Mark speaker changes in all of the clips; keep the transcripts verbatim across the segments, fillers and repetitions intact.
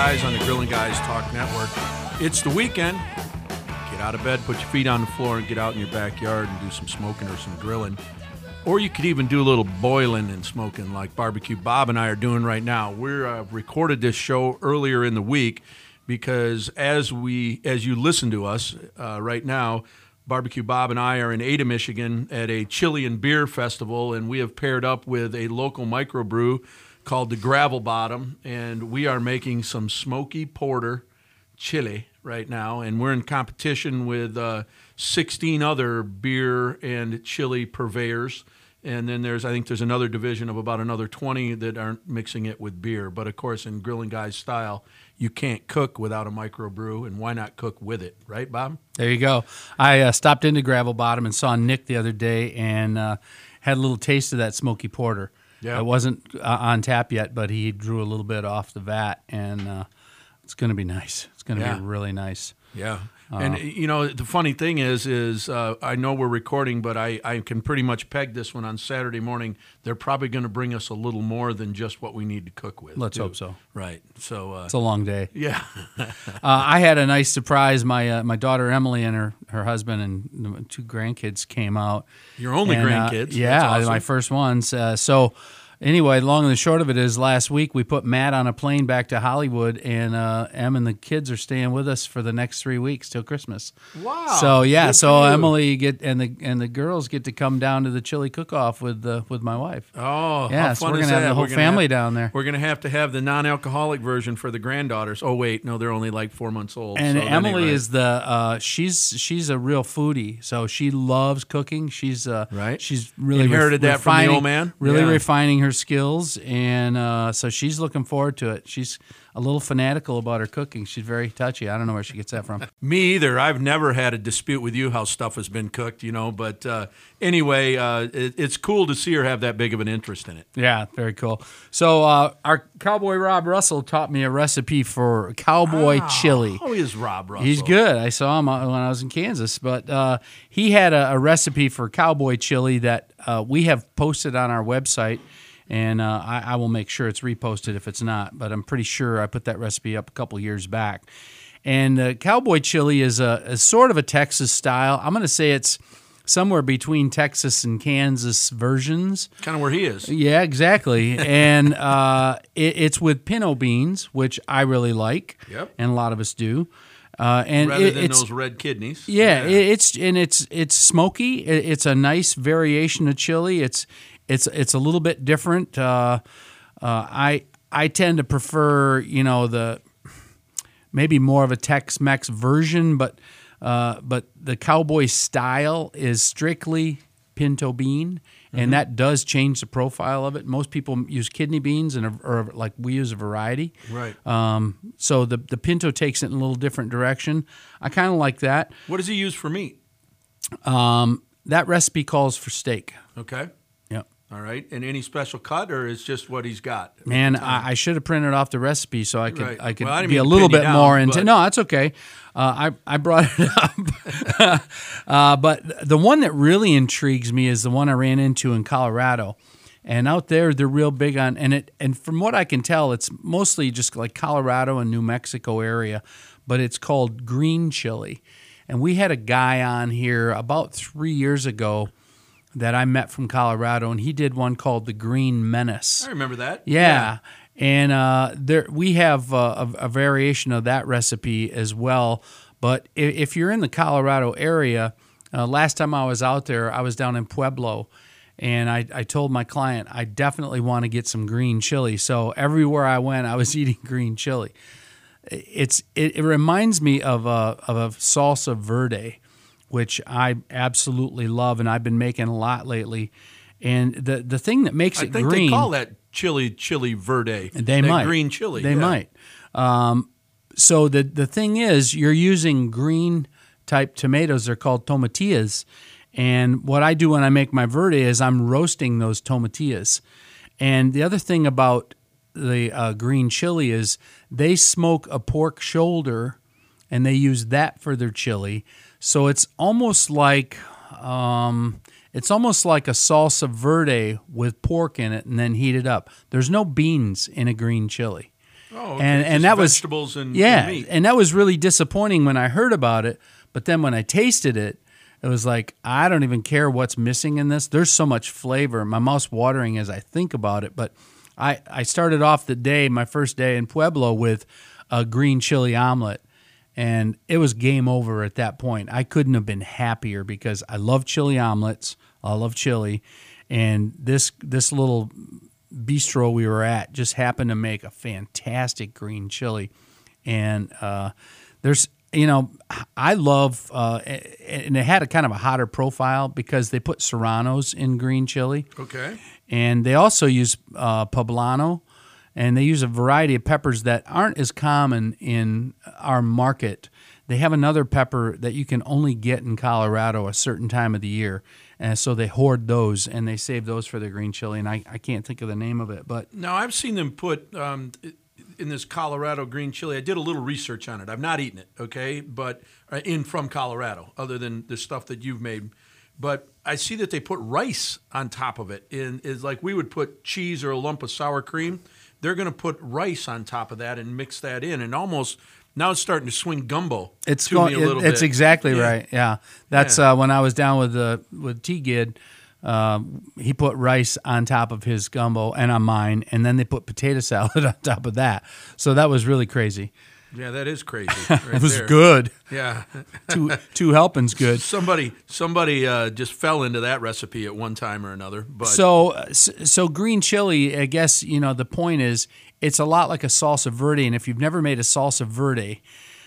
Speaker 1: Guys on the Grilling Guys Talk Network. It's the weekend. Get out of bed, put your feet on the floor, and get out in your backyard and do some smoking or some grilling. Or you could even do a little boiling and smoking like Barbecue Bob and I are doing right now. We're uh, recorded this show earlier in the week because as we, as you listen to us uh, right now, Barbecue Bob and I are in Ada, Michigan at a chili and beer festival, and we have paired up with a local microbrew called the Gravel Bottom, and we are making some smoky porter chili right now, and we're in competition with uh, sixteen other beer and chili purveyors, and then there's I think there's another division of about another twenty that aren't mixing it with beer. But of course, in Grilling Guys style, you can't cook without a microbrew, and why not cook with it, right, Bob?
Speaker 2: There you go. I uh, stopped into Gravel Bottom and saw Nick the other day and uh, had a little taste of that smoky porter. Yeah. It wasn't uh, on tap yet, but he drew a little bit off the vat, and uh, it's going to be nice. It's going to
Speaker 1: yeah.
Speaker 2: be really nice.
Speaker 1: Yeah.
Speaker 2: Uh,
Speaker 1: and, you know, the funny thing is, is uh, I know we're recording, but I, I can pretty much peg this one on Saturday morning. They're probably going to bring us a little more than just what we need to cook with.
Speaker 2: Let's
Speaker 1: too.
Speaker 2: hope so.
Speaker 1: Right. So uh,
Speaker 2: it's a long day.
Speaker 1: Yeah.
Speaker 2: uh, I had a nice surprise. My uh, my daughter Emily and her, her husband and two grandkids came out.
Speaker 1: Your only
Speaker 2: and,
Speaker 1: grandkids?
Speaker 2: Uh, yeah,
Speaker 1: awesome.
Speaker 2: My first ones. Uh, so... Anyway, long and the short of it is last week we put Matt on a plane back to Hollywood, and uh, Em and the kids are staying with us for the next three weeks till Christmas.
Speaker 1: Wow!
Speaker 2: So yeah,
Speaker 1: Good
Speaker 2: so Emily get and the and the girls get to come down to the chili cook-off with uh, with my wife.
Speaker 1: Oh,
Speaker 2: yeah!
Speaker 1: how
Speaker 2: So
Speaker 1: fun
Speaker 2: we're
Speaker 1: is
Speaker 2: gonna have
Speaker 1: that?
Speaker 2: the whole
Speaker 1: We're gonna
Speaker 2: family
Speaker 1: have,
Speaker 2: down there.
Speaker 1: We're gonna have to have the non-alcoholic version for the granddaughters. Oh wait, no, they're only like four months old.
Speaker 2: And
Speaker 1: so
Speaker 2: Emily
Speaker 1: anyway.
Speaker 2: is the uh, she's she's a real foodie, so she loves cooking. She's uh,
Speaker 1: right.
Speaker 2: She's really
Speaker 1: inherited
Speaker 2: ref-
Speaker 1: that from the old man.
Speaker 2: Really
Speaker 1: yeah.
Speaker 2: refining her skills. And uh, so she's looking forward to it. She's a little fanatical about her cooking. She's very touchy. I don't know where she gets that from.
Speaker 1: Me either. I've never had a dispute with you how stuff has been cooked, you know. But uh, anyway, uh, it, it's cool to see her have that big of an interest in it.
Speaker 2: Yeah, very cool. So uh, our cowboy Rob Russell taught me a recipe for cowboy
Speaker 1: oh,
Speaker 2: chili.
Speaker 1: How is Rob Russell?
Speaker 2: He's good. I saw him when I was in Kansas. But uh, he had a, a recipe for cowboy chili that uh, we have posted on our website. And uh, I, I will make sure it's reposted if it's not, but I'm pretty sure I put that recipe up a couple years back. And uh, cowboy chili is a is sort of a Texas style. I'm going to say it's somewhere between Texas and Kansas versions.
Speaker 1: Kind of where he is.
Speaker 2: Yeah, exactly. and uh, it, it's with pinto beans, which I really like.
Speaker 1: Yep.
Speaker 2: And a lot of us do. Uh, and
Speaker 1: rather
Speaker 2: it,
Speaker 1: than
Speaker 2: it's,
Speaker 1: those red kidneys.
Speaker 2: Yeah, yeah. It, it's and it's it's smoky. It, it's a nice variation of chili. It's It's it's a little bit different. Uh, uh, I I tend to prefer you know the maybe more of a Tex-Mex version, but uh, but the cowboy style is strictly pinto bean, and mm-hmm. that does change the profile of it. Most people use kidney beans, and a, or like we use a variety.
Speaker 1: Right.
Speaker 2: Um, so the the pinto takes it in a little different direction. I kind of like that.
Speaker 1: What does he use for meat?
Speaker 2: Um, that recipe calls for steak.
Speaker 1: Okay.
Speaker 2: Yep.
Speaker 1: All right, and any special cut, or is just what he's got?
Speaker 2: Man, I, I should have printed off the recipe so I could
Speaker 1: right.
Speaker 2: I could
Speaker 1: well, I
Speaker 2: be a
Speaker 1: mean
Speaker 2: little bit
Speaker 1: down,
Speaker 2: more into.
Speaker 1: but...
Speaker 2: No, that's okay. Uh, I I brought it up, uh, but the one that really intrigues me is the one I ran into in Colorado, and out there they're real big on and it. And from what I can tell, it's mostly just like Colorado and New Mexico area, but it's called green chili. And we had a guy on here about three years ago that I met from Colorado, and he did one called the Green Menace.
Speaker 1: I remember that.
Speaker 2: Yeah,
Speaker 1: yeah.
Speaker 2: and uh, there we have uh, a, a variation of that recipe as well. But if, if you're in the Colorado area, uh, last time I was out there, I was down in Pueblo, and I, I told my client I definitely want to get some green chili. So everywhere I went, I was eating green chili. It's it, it reminds me of a of a salsa verde, which I absolutely love, and I've been making a lot lately. And the the thing that makes
Speaker 1: I
Speaker 2: it
Speaker 1: think
Speaker 2: green,
Speaker 1: they call that chili chili verde.
Speaker 2: They
Speaker 1: that
Speaker 2: might
Speaker 1: green chili.
Speaker 2: They
Speaker 1: yeah.
Speaker 2: might. Um, so the the thing is, you're using green type tomatoes. They're called tomatillas. And what I do when I make my verde is I'm roasting those tomatillas. And the other thing about the uh, green chili is they smoke a pork shoulder, and they use that for their chili. So it's almost like um, it's almost like a salsa verde with pork in it, and then heat it up. There's no beans in a green chili.
Speaker 1: Oh, okay.
Speaker 2: and
Speaker 1: Just
Speaker 2: and that was
Speaker 1: vegetables and,
Speaker 2: yeah,
Speaker 1: and meat.
Speaker 2: and that was really disappointing when I heard about it. But then when I tasted it, it was like, I don't even care what's missing in this. There's so much flavor. My mouth's watering as I think about it. But I, I started off the day, my first day in Pueblo, with a green chili omelet. And it was game over at that point. I couldn't have been happier because I love chili omelets. I love chili. And this this little bistro we were at just happened to make a fantastic green chili. And uh, there's, you know, I love, uh, and it had a kind of a hotter profile because they put serranos in green chili.
Speaker 1: Okay.
Speaker 2: And they also use uh, poblano. And they use a variety of peppers that aren't as common in our market. They have another pepper that you can only get in Colorado a certain time of the year. And so they hoard those, and they save those for their green chili. And I, I can't think of the name of it. But
Speaker 1: Now, I've seen them put um, in this Colorado green chili. I did a little research on it. I've not eaten it, okay, but uh, in from Colorado, other than the stuff that you've made. But I see that they put rice on top of it. In is like we would put cheese or a lump of sour cream. They're going to put rice on top of that and mix that in, and almost now it's starting to swing gumbo.
Speaker 2: it's
Speaker 1: to
Speaker 2: going.
Speaker 1: me a little
Speaker 2: It, it's
Speaker 1: bit.
Speaker 2: exactly
Speaker 1: Yeah.
Speaker 2: right. Yeah, that's
Speaker 1: Yeah.
Speaker 2: Uh, when I was down with the with T Gid. Um, he put rice on top of his gumbo and on mine, and then they put potato salad on top of that. So that was really crazy.
Speaker 1: Yeah, that is crazy. Right
Speaker 2: It was
Speaker 1: there.
Speaker 2: good.
Speaker 1: Yeah.
Speaker 2: Two two helpings good.
Speaker 1: Somebody somebody uh, just fell into that recipe at one time or another. But
Speaker 2: So so green chili, I guess, you know, the point is it's a lot like a salsa verde, and if you've never made a salsa verde,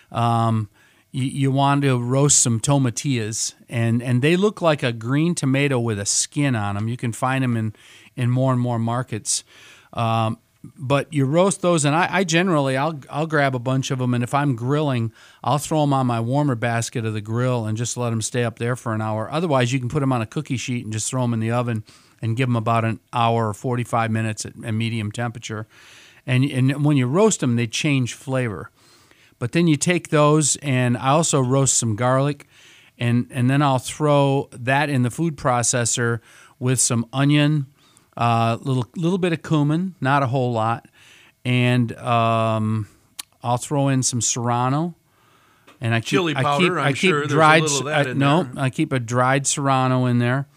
Speaker 2: um, you, you want to roast some tomatillas, and, and they look like a green tomato with a skin on them. You can find them in, in more and more markets. Um, but you roast those, and I, I generally I'll I'll grab a bunch of them, and if I'm grilling, I'll throw them on my warmer basket of the grill and just let them stay up there for an hour. Otherwise, you can put them on a cookie sheet and just throw them in the oven and give them about an hour or forty-five minutes at a medium temperature. And and when you roast them, they change flavor. But then you take those, and I also roast some garlic, and and then I'll throw that in the food processor with some onion. A uh, little little bit of cumin, not a whole lot, and um, I'll throw in some serrano, and I keep,
Speaker 1: Chili
Speaker 2: I
Speaker 1: powder,
Speaker 2: keep,
Speaker 1: I'm
Speaker 2: I keep
Speaker 1: sure there's a
Speaker 2: dried.
Speaker 1: little of that
Speaker 2: I,
Speaker 1: in
Speaker 2: no,
Speaker 1: there.
Speaker 2: I keep a dried serrano in there,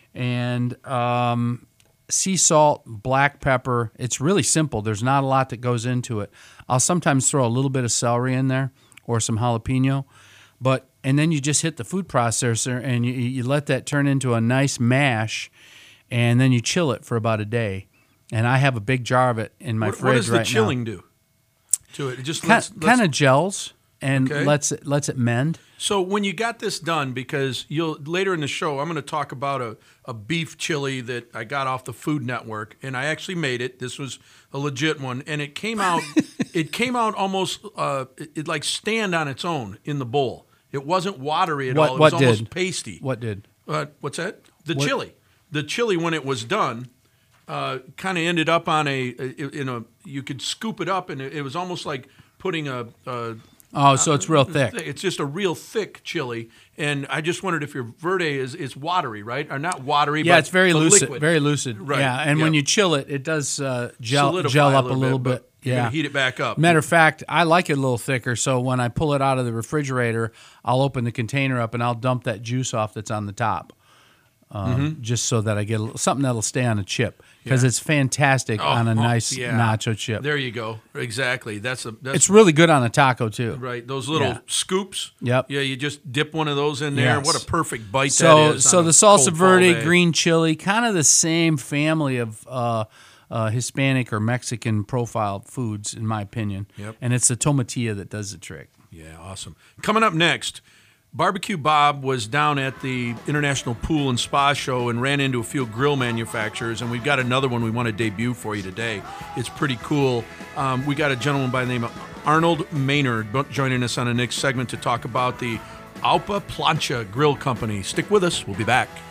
Speaker 2: and um, sea salt, black pepper. It's really simple. There's not a lot that goes into it. I'll sometimes throw a little bit of celery in there or some jalapeno, but and then you just hit the food processor and you, you let that turn into a nice mash. And then you chill it for about a day. And I have a big jar of it in my
Speaker 1: what,
Speaker 2: fridge
Speaker 1: what does
Speaker 2: right
Speaker 1: the chilling do to it? It just
Speaker 2: now.
Speaker 1: lets,
Speaker 2: Kind,
Speaker 1: lets
Speaker 2: kind of gels and
Speaker 1: Okay.
Speaker 2: lets it lets it mend.
Speaker 1: So when you got this done, because you'll later in the show, I'm going to talk about a, a beef chili that I got off the Food Network, and I actually made it. This was a legit one, and it came out. it came out almost uh, it, it like stand on its own in the bowl. It wasn't watery at
Speaker 2: What-
Speaker 1: all. It
Speaker 2: what
Speaker 1: was almost
Speaker 2: did?
Speaker 1: pasty.
Speaker 2: What did?
Speaker 1: Uh, what's that? The
Speaker 2: What-
Speaker 1: chili. The chili when it was done. Uh, kind of ended up on a in a you could scoop it up and it, it was almost like putting a, a
Speaker 2: Oh, so it's real thick.
Speaker 1: It's just a real thick chili, and I just wondered if your verde is, is watery, right? Or not watery,
Speaker 2: Yeah,
Speaker 1: but
Speaker 2: it's very
Speaker 1: but
Speaker 2: lucid.
Speaker 1: liquid.
Speaker 2: Very lucid.
Speaker 1: Right,
Speaker 2: Yeah, and when
Speaker 1: yeah.
Speaker 2: you chill it, it does uh, gel
Speaker 1: Solidify
Speaker 2: gel up
Speaker 1: a
Speaker 2: a
Speaker 1: little
Speaker 2: little
Speaker 1: bit,
Speaker 2: bit.
Speaker 1: but you're
Speaker 2: Yeah,
Speaker 1: gonna heat it back up.
Speaker 2: Matter of fact, I like it a little thicker. So when I pull it out of the refrigerator, I'll open the container up and I'll dump that juice off that's on the top. Um, Just so that I get a little, something that'll stay on a chip because
Speaker 1: Yeah.
Speaker 2: it's fantastic
Speaker 1: Oh,
Speaker 2: on a
Speaker 1: oh,
Speaker 2: nice
Speaker 1: yeah.
Speaker 2: nacho chip.
Speaker 1: There you go. Exactly. That's a that's
Speaker 2: It's really good on a taco too.
Speaker 1: right. Those little
Speaker 2: Yeah.
Speaker 1: scoops.
Speaker 2: Yep.
Speaker 1: Yeah, you just dip one of those in there.
Speaker 2: Yes.
Speaker 1: What a perfect bite
Speaker 2: So,
Speaker 1: that is.
Speaker 2: so
Speaker 1: on
Speaker 2: the
Speaker 1: a
Speaker 2: salsa
Speaker 1: cold fall
Speaker 2: verde,
Speaker 1: day.
Speaker 2: green chili, kind of the same family of uh, uh, Hispanic or Mexican profile foods, in my opinion.
Speaker 1: Yep.
Speaker 2: And it's the tomatilla that does the trick.
Speaker 1: Yeah, awesome. Coming up next, Barbecue Bob was down at the International Pool and Spa Show and ran into a few grill manufacturers, and we've got another one we want to debut for you today. It's pretty cool. Um, we got a gentleman by the name of Arnold Maynard joining us on the next segment to talk about the Alpa Plancha Grill Company. Stick with us. We'll be back.